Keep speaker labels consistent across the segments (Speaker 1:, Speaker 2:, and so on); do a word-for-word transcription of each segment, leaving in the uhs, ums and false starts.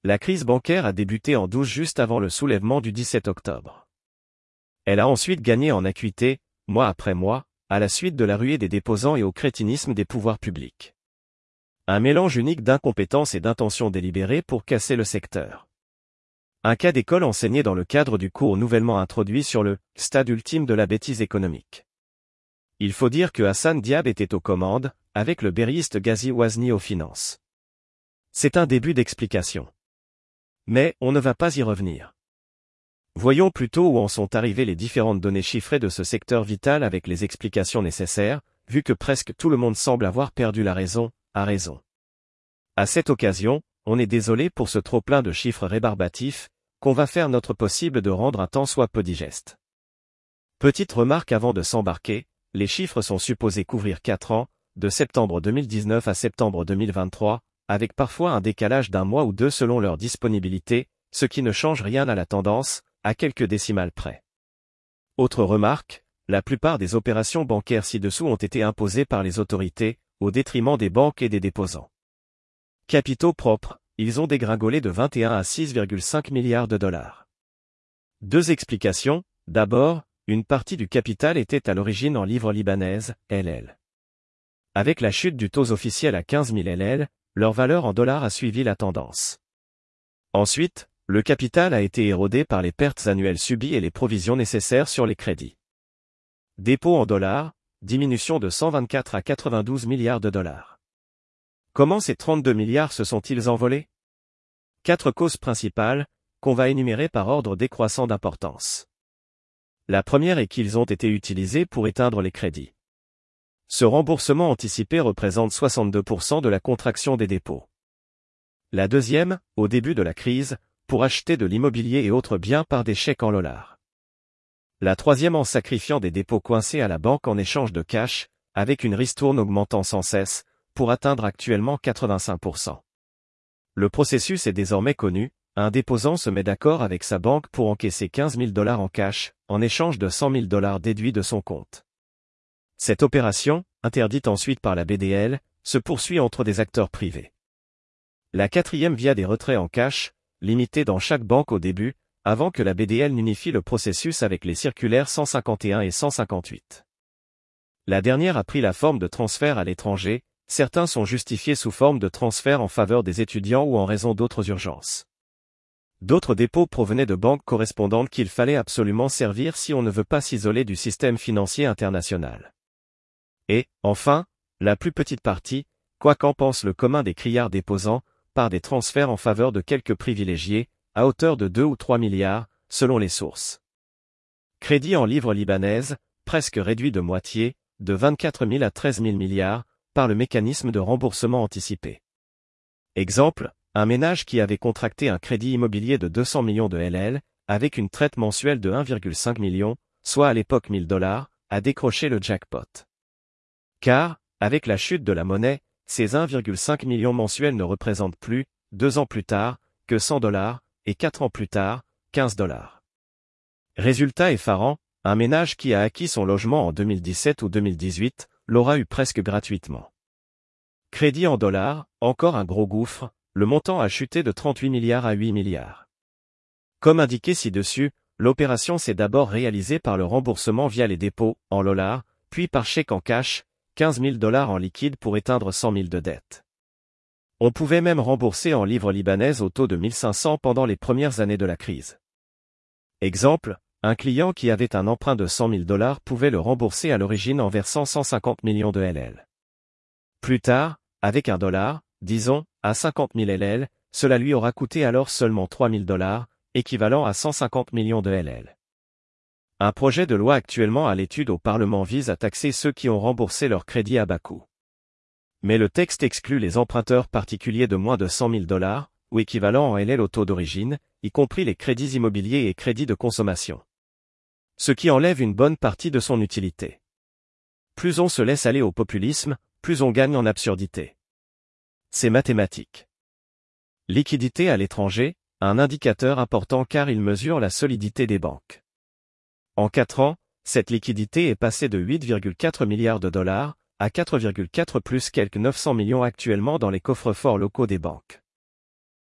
Speaker 1: La crise bancaire a débuté en douze juste avant le soulèvement du dix-sept octobre. Elle a ensuite gagné en acuité, mois après mois, à la suite de la ruée des déposants et au crétinisme des pouvoirs publics. Un mélange unique d'incompétence et d'intention délibérée pour casser le secteur. Un cas d'école enseigné dans le cadre du cours nouvellement introduit sur le « stade ultime de la bêtise économique ». Il faut dire que Hassan Diab était aux commandes, avec le berryiste Ghazi Ouazni aux finances. C'est un début d'explication. Mais on ne va pas y revenir. Voyons plutôt où en sont arrivées les différentes données chiffrées de ce secteur vital avec les explications nécessaires, vu que presque tout le monde semble avoir perdu la raison, a raison. À cette occasion, on est désolé pour ce trop-plein de chiffres rébarbatifs, qu'on va faire notre possible de rendre un tant soit peu digeste. Petite remarque avant de s'embarquer, les chiffres sont supposés couvrir quatre ans, de septembre deux mille dix-neuf à septembre deux mille vingt-trois, avec parfois un décalage d'un mois ou deux selon leur disponibilité, ce qui ne change rien à la tendance, à quelques décimales près. Autre remarque, la plupart des opérations bancaires ci-dessous ont été imposées par les autorités, au détriment des banques et des déposants. Capitaux propres, ils ont dégringolé de vingt et un à six virgule cinq milliards de dollars. Deux explications, d'abord, une partie du capital était à l'origine en livres libanaises, L L. Avec la chute du taux officiel à quinze mille L L, leur valeur en dollars a suivi la tendance. Ensuite, le capital a été érodé par les pertes annuelles subies et les provisions nécessaires sur les crédits. Dépôts en dollars, diminution de cent vingt-quatre à quatre-vingt-douze milliards de dollars. Comment ces trente-deux milliards se sont-ils envolés? Quatre causes principales, qu'on va énumérer par ordre décroissant d'importance. La première est qu'ils ont été utilisés pour éteindre les crédits. Ce remboursement anticipé représente soixante-deux pour cent de la contraction des dépôts. La deuxième, au début de la crise, pour acheter de l'immobilier et autres biens par des chèques en dollars. La troisième en sacrifiant des dépôts coincés à la banque en échange de cash, avec une ristourne augmentant sans cesse, pour atteindre actuellement quatre-vingt-cinq pour cent. Le processus est désormais connu, un déposant se met d'accord avec sa banque pour encaisser quinze mille dollars en cash, en échange de cent mille dollars déduits de son compte. Cette opération, interdite ensuite par la B D L, se poursuit entre des acteurs privés. La quatrième via des retraits en cash, limités dans chaque banque au début, avant que la B D L n'unifie le processus avec les circulaires cent cinquante et un et cent cinquante-huit. La dernière a pris la forme de transferts à l'étranger, certains sont justifiés sous forme de transferts en faveur des étudiants ou en raison d'autres urgences. D'autres dépôts provenaient de banques correspondantes qu'il fallait absolument servir si on ne veut pas s'isoler du système financier international. Et, enfin, la plus petite partie, quoi qu'en pense le commun des criards déposants, par des transferts en faveur de quelques privilégiés, à hauteur de deux ou trois milliards, selon les sources. Crédit en livres libanaises, presque réduit de moitié, de vingt-quatre mille à treize mille milliards, par le mécanisme de remboursement anticipé. Exemple, un ménage qui avait contracté un crédit immobilier de deux cents millions de L L, avec une traite mensuelle de un virgule cinq million, soit à l'époque mille dollars, a décroché le jackpot. Car, avec la chute de la monnaie, ces un virgule cinq million mensuels ne représentent plus, deux ans plus tard, que cent dollars, et quatre ans plus tard, quinze dollars. Résultat effarant, un ménage qui a acquis son logement en deux mille dix-sept ou deux mille dix-huit, l'aura eu presque gratuitement. Crédit en dollars, encore un gros gouffre, le montant a chuté de trente-huit milliards à huit milliards. Comme indiqué ci-dessus, l'opération s'est d'abord réalisée par le remboursement via les dépôts, en dollars, puis par chèque en cash, quinze mille dollars en liquide pour éteindre cent mille de dettes. On pouvait même rembourser en livres libanaises au taux de mille cinq cents pendant les premières années de la crise. Exemple, un client qui avait un emprunt de cent mille dollars pouvait le rembourser à l'origine en versant cent cinquante millions de L L. Plus tard, avec un dollar, disons, à cinquante mille L L, cela lui aura coûté alors seulement trois mille dollars, équivalent à cent cinquante millions de L L. Un projet de loi actuellement à l'étude au Parlement vise à taxer ceux qui ont remboursé leur crédit à bas coût. Mais le texte exclut les emprunteurs particuliers de moins de cent mille dollars, ou équivalent en L L au taux d'origine, y compris les crédits immobiliers et crédits de consommation. Ce qui enlève une bonne partie de son utilité. Plus on se laisse aller au populisme, plus on gagne en absurdité. C'est mathématique. Liquidité à l'étranger, un indicateur important car il mesure la solidité des banques. En quatre ans, cette liquidité est passée de huit virgule quatre milliards de dollars à quatre virgule quatre plus quelques neuf cents millions actuellement dans les coffres-forts locaux des banques.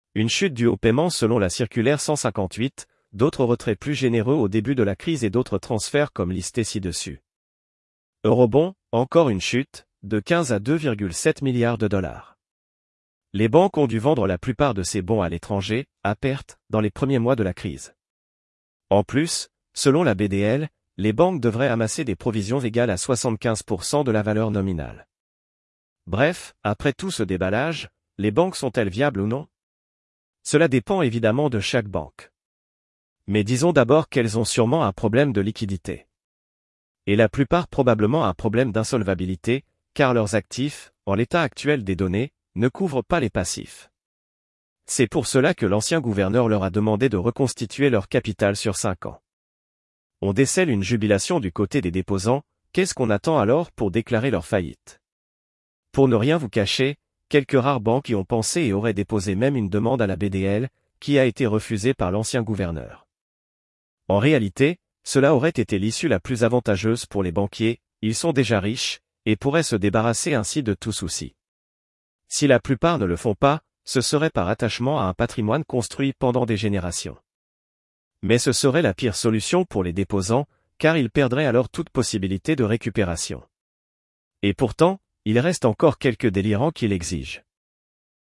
Speaker 1: Une chute due au paiement selon la circulaire cent cinquante-huit, d'autres retraits plus généreux au début de la crise et d'autres transferts comme listés ci-dessus. Eurobond, encore une chute, de quinze à deux virgule sept milliards de dollars. Les banques ont dû vendre la plupart de ces bons à l'étranger, à perte, dans les premiers mois de la crise. En plus, selon la B D L, les banques devraient amasser des provisions égales à soixante-quinze pour cent de la valeur nominale. Bref, après tout ce déballage, les banques sont-elles viables ou non? Cela dépend évidemment de chaque banque. Mais disons d'abord qu'elles ont sûrement un problème de liquidité. Et la plupart probablement un problème d'insolvabilité, car leurs actifs, en l'état actuel des données, ne couvrent pas les passifs. C'est pour cela que l'ancien gouverneur leur a demandé de reconstituer leur capital sur cinq ans. On décèle une jubilation du côté des déposants, qu'est-ce qu'on attend alors pour déclarer leur faillite? Pour ne rien vous cacher, quelques rares banques y ont pensé et auraient déposé même une demande à la B D L, qui a été refusée par l'ancien gouverneur. En réalité, cela aurait été l'issue la plus avantageuse pour les banquiers, ils sont déjà riches, et pourraient se débarrasser ainsi de tout souci. Si la plupart ne le font pas, ce serait par attachement à un patrimoine construit pendant des générations. Mais ce serait la pire solution pour les déposants, car ils perdraient alors toute possibilité de récupération. Et pourtant, il reste encore quelques délirants qui l'exigent.